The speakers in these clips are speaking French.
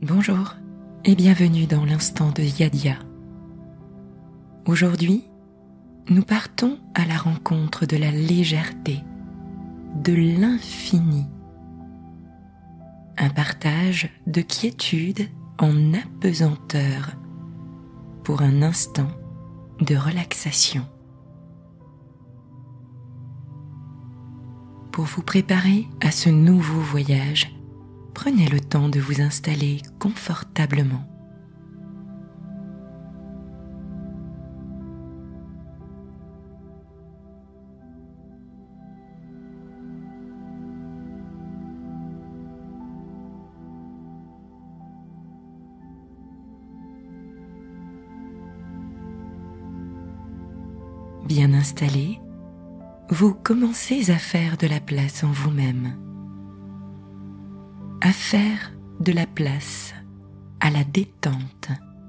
Bonjour et bienvenue dans l'instant de Yadia. Aujourd'hui, nous partons à la rencontre de la légèreté, de l'infini. Un partage de quiétude en apesanteur pour un instant de relaxation. Pour vous préparer à ce nouveau voyage, prenez le temps de vous installer confortablement. Bien installé, vous commencez à faire de la place en vous-même, à faire de la place à la détente.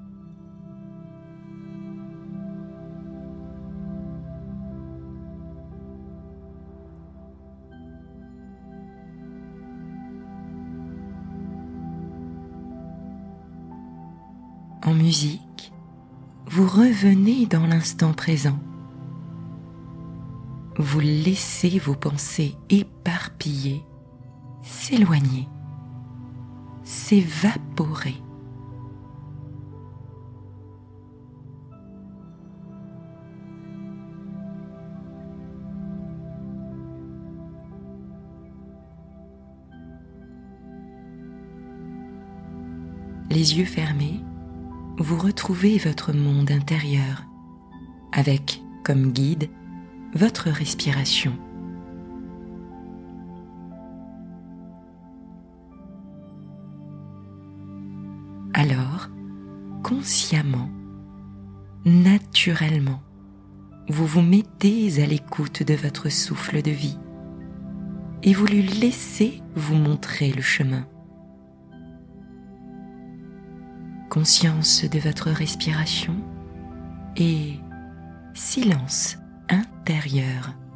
En musique, vous revenez dans l'instant présent. Vous laissez vos pensées éparpillées s'éloigner, s'évaporer. Les yeux fermés, vous retrouvez votre monde intérieur, avec comme guide votre respiration. Alors, consciemment, naturellement, vous vous mettez à l'écoute de votre souffle de vie et vous lui laissez vous montrer le chemin. Conscience de votre respiration et silence intérieur.